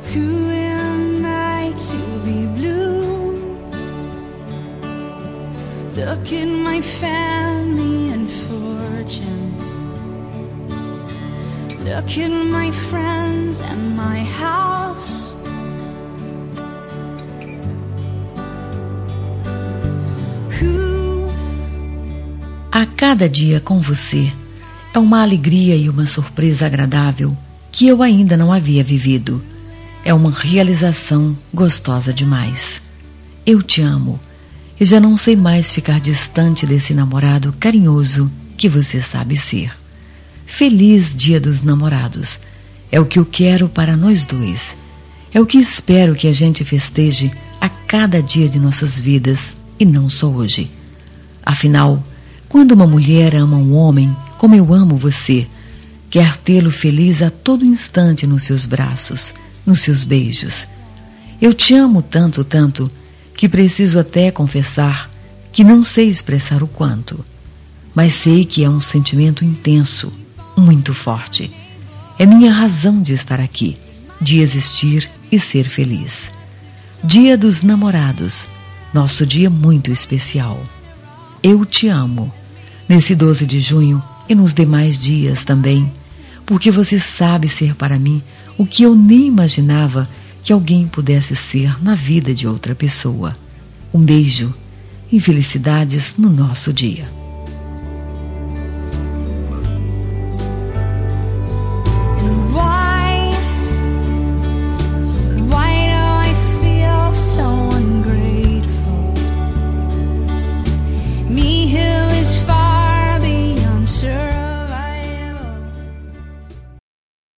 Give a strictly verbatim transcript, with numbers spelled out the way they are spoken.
Who am I to be blue? Look at my family and fortune. Look at my friends and my house. Who... A cada dia com você é uma alegria e uma surpresa agradável que eu ainda não havia vivido. É uma realização gostosa demais. Eu te amo e já não sei mais ficar distante desse namorado carinhoso que você sabe ser. Feliz Dia dos Namorados. É o que eu quero para nós dois. É o que espero que a gente festeje a cada dia de nossas vidas e não só hoje. Afinal, quando uma mulher ama um homem como eu amo você, quer tê-lo feliz a todo instante nos seus braços, nos seus beijos. Eu te amo tanto, tanto, que preciso até confessar que não sei expressar o quanto. Mas sei que é um sentimento intenso, muito forte. É minha razão de estar aqui, de existir e ser feliz. Dia dos Namorados, nosso dia muito especial. Eu te amo, nesse doze de junho e nos demais dias também, porque você sabe ser para mim o que eu nem imaginava que alguém pudesse ser na vida de outra pessoa. Um beijo e felicidades no nosso dia.